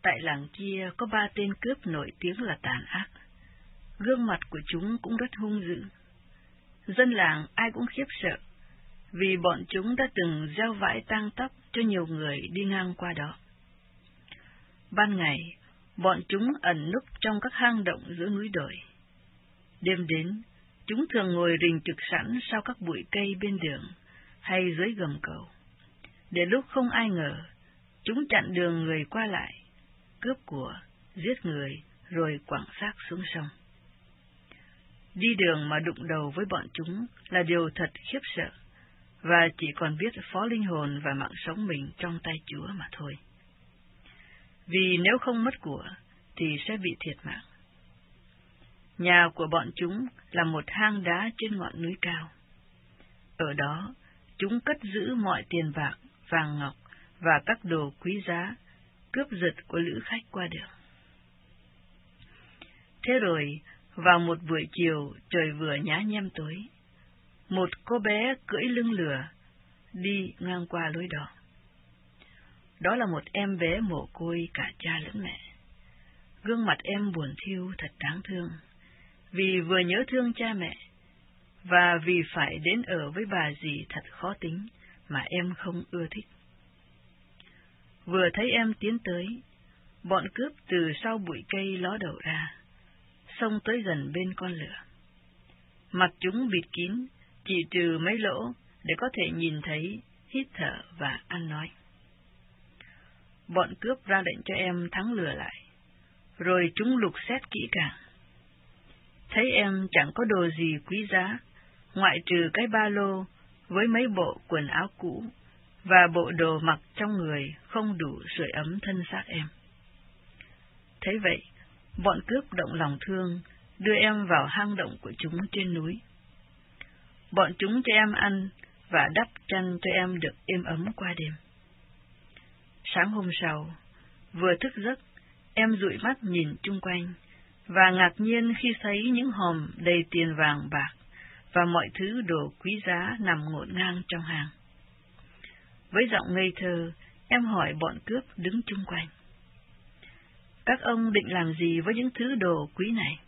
Tại làng kia có 3 tên cướp nổi tiếng là tàn ác. Gương mặt của chúng cũng rất hung dữ. Dân làng ai cũng khiếp sợ, vì bọn chúng đã từng gieo vãi tang tóc cho nhiều người đi ngang qua đó. Ban ngày, bọn chúng ẩn núp trong các hang động giữa núi đồi. Đêm đến, chúng thường ngồi rình trực sẵn sau các bụi cây bên đường hay dưới gầm cầu. Để lúc không ai ngờ, chúng chặn đường người qua lại, cướp của, giết người, rồi quẳng xác xuống sông. Đi đường mà đụng đầu với bọn chúng là điều thật khiếp sợ, và chỉ còn biết phó linh hồn và mạng sống mình trong tay Chúa mà thôi. Vì nếu không mất của, thì sẽ bị thiệt mạng. Nhà của bọn chúng là một hang đá trên ngọn núi cao. Ở đó, chúng cất giữ mọi tiền bạc, vàng ngọc và các đồ quý giá, cướp giật của lữ khách qua đường. Thế rồi, vào một buổi chiều trời vừa nhá nhem tối, một cô bé cưỡi lưng lừa đi ngang qua lối đó. Đó là một em bé mồ côi cả cha lẫn mẹ. Gương mặt em buồn thiu thật đáng thương, vì vừa nhớ thương cha mẹ, và vì phải đến ở với bà dì thật khó tính mà em không ưa thích. Vừa thấy em tiến tới, bọn cướp từ sau bụi cây ló đầu ra, xông tới gần bên con lửa. Mặt chúng bịt kín, chỉ trừ mấy lỗ để có thể nhìn thấy, hít thở và ăn nói. Bọn cướp ra lệnh cho em thắng lừa lại, rồi chúng lục xét kỹ càng. Thấy em chẳng có đồ gì quý giá, ngoại trừ cái ba lô với mấy bộ quần áo cũ và bộ đồ mặc trong người không đủ sưởi ấm thân xác em. Thấy vậy, bọn cướp động lòng thương, đưa em vào hang động của chúng trên núi. Bọn chúng cho em ăn và đắp chăn cho em được êm ấm qua đêm. Sáng hôm sau, vừa thức giấc, em dụi mắt nhìn chung quanh, và ngạc nhiên khi thấy những hòm đầy tiền vàng bạc và mọi thứ đồ quý giá nằm ngổn ngang trong hang. Với giọng ngây thơ, em hỏi bọn cướp đứng chung quanh: các ông định làm gì với những thứ đồ quý này?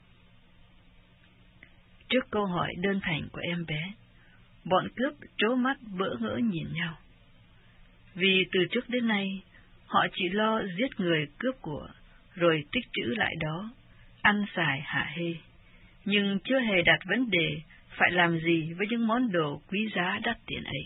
Trước câu hỏi đơn thành của em bé, bọn cướp trố mắt bỡ ngỡ nhìn nhau. Vì từ trước đến nay, họ chỉ lo giết người cướp của, rồi tích trữ lại đó, ăn xài hả hê, nhưng chưa hề đặt vấn đề phải làm gì với những món đồ quý giá đắt tiền ấy.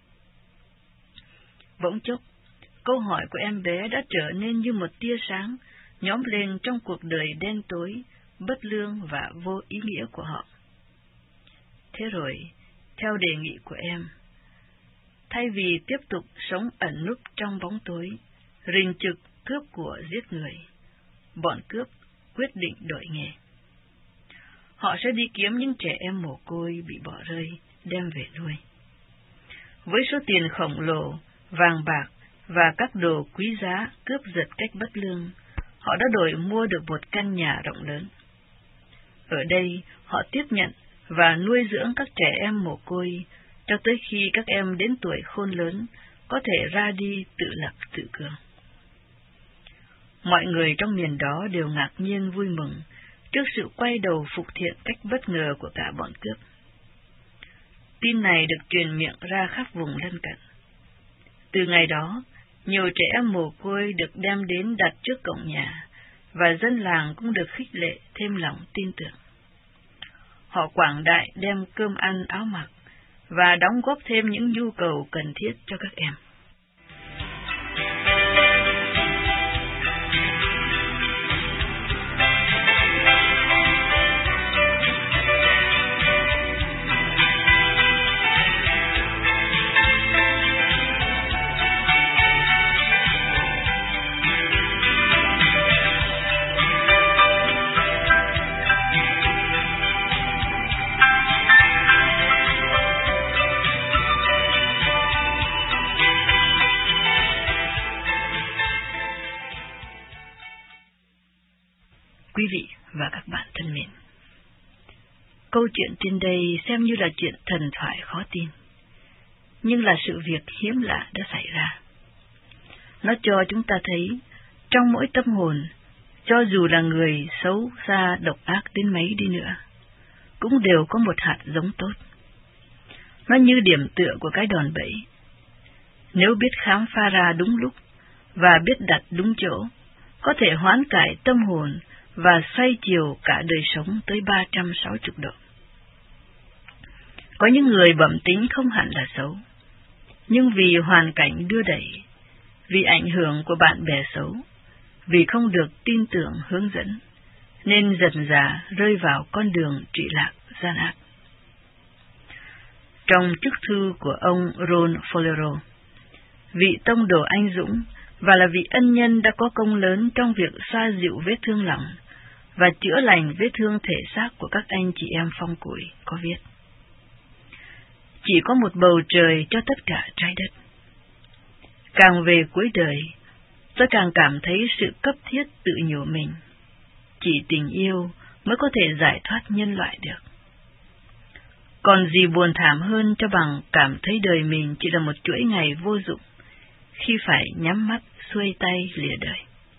Bỗng chốc, câu hỏi của em bé đã trở nên như một tia sáng nhóm lên trong cuộc đời đen tối, bất lương và vô ý nghĩa của họ. Thế rồi, theo đề nghị của em, thay vì tiếp tục sống ẩn núp trong bóng tối, rình trực cướp của giết người, bọn cướp quyết định đổi nghề. Họ sẽ đi kiếm những trẻ em mồ côi bị bỏ rơi, đem về nuôi. Với số tiền khổng lồ, vàng bạc và các đồ quý giá cướp giật cách bất lương, họ đã đổi mua được một căn nhà rộng lớn. Ở đây, họ tiếp nhận và nuôi dưỡng các trẻ em mồ côi, cho tới khi các em đến tuổi khôn lớn, có thể ra đi tự lập tự cường. Mọi người trong miền đó đều ngạc nhiên vui mừng trước sự quay đầu phục thiện cách bất ngờ của cả bọn cướp. Tin này được truyền miệng ra khắp vùng lân cận. Từ ngày đó, nhiều trẻ em mồ côi được đem đến đặt trước cổng nhà, và dân làng cũng được khích lệ thêm lòng tin tưởng. Họ quảng đại đem cơm ăn áo mặc, và đóng góp thêm những nhu cầu cần thiết cho các em. Quý vị và các bạn thân mến, câu chuyện trên đây xem như là chuyện thần thoại khó tin, nhưng là sự việc hiếm lạ đã xảy ra. Nó cho chúng ta thấy trong mỗi tâm hồn, cho dù là người xấu xa độc ác đến mấy đi nữa, cũng đều có một hạt giống tốt. Nó như điểm tựa của cái đòn bẩy. Nếu biết khám phá ra đúng lúc và biết đặt đúng chỗ, có thể hoán cải tâm hồn và xoay chiều cả đời sống tới 360 độ. Có những người bẩm tính không hẳn là xấu, nhưng vì hoàn cảnh đưa đẩy, vì ảnh hưởng của bạn bè xấu, vì không được tin tưởng hướng dẫn, nên dần dà rơi vào con đường trụy lạc gian ác. Trong chức thư của ông Ron Folero, vị tông đồ anh dũng và là vị ân nhân đã có công lớn trong việc xoa dịu vết thương lòng và chữa lành vết thương thể xác của các anh chị em phong củi, có viết: chỉ có một bầu trời cho tất cả trái đất. Càng về cuối đời, tôi càng cảm thấy sự cấp thiết tự nhủ mình. Chỉ tình yêu mới có thể giải thoát nhân loại được. Còn gì buồn thảm hơn cho bằng cảm thấy đời mình chỉ là một chuỗi ngày vô dụng, khi phải nhắm mắt xuôi tay lìa đời.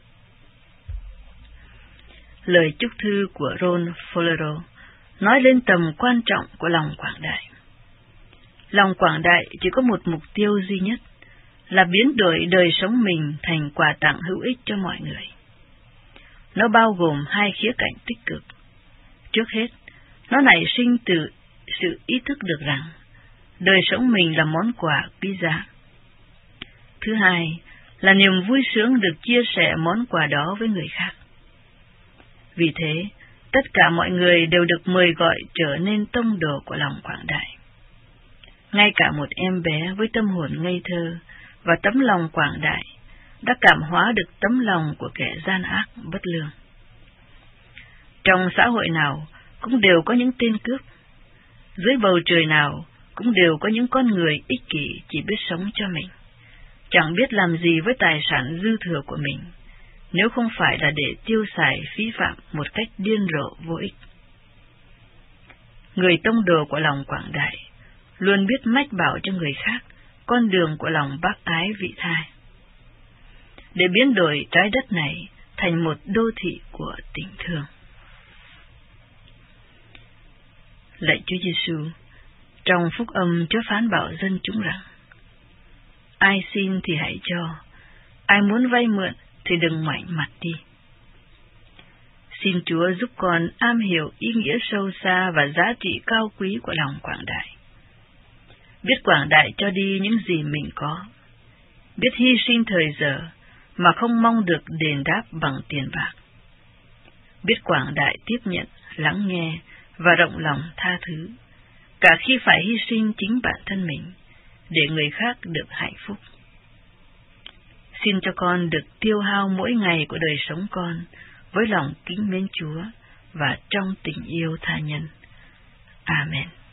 Lời chúc thư của Ron Folero nói lên tầm quan trọng của lòng quảng đại. Lòng quảng đại chỉ có một mục tiêu duy nhất, là biến đổi đời sống mình thành quà tặng hữu ích cho mọi người. Nó bao gồm hai khía cạnh tích cực. Trước hết, nó nảy sinh từ sự ý thức được rằng đời sống mình là món quà quý giá. Thứ hai là niềm vui sướng được chia sẻ món quà đó với người khác. Vì thế, tất cả mọi người đều được mời gọi trở nên tông đồ của lòng quảng đại. Ngay cả một em bé với tâm hồn ngây thơ và tấm lòng quảng đại đã cảm hóa được tấm lòng của kẻ gian ác bất lương. Trong xã hội nào cũng đều có những tên cướp, dưới bầu trời nào cũng đều có những con người ích kỷ chỉ biết sống cho mình, chẳng biết làm gì với tài sản dư thừa của mình, nếu không phải là để tiêu xài phí phạm một cách điên rồ vô ích. Người tông đồ của lòng quảng đại luôn biết mách bảo cho người khác con đường của lòng bác ái vị tha, để biến đổi trái đất này thành một đô thị của tình thương. Lạy Chúa Giêsu, trong phúc âm Chúa phán bảo dân chúng rằng: ai xin thì hãy cho, ai muốn vay mượn thì đừng ngoảnh mặt đi. Xin Chúa giúp con am hiểu ý nghĩa sâu xa và giá trị cao quý của lòng quảng đại. Biết quảng đại cho đi những gì mình có, biết hy sinh thời giờ mà không mong được đền đáp bằng tiền bạc. Biết quảng đại tiếp nhận, lắng nghe và rộng lòng tha thứ, cả khi phải hy sinh chính bản thân mình, để người khác được hạnh phúc. Xin cho con được tiêu hao mỗi ngày của đời sống con với lòng kính mến Chúa và trong tình yêu tha nhân. Amen.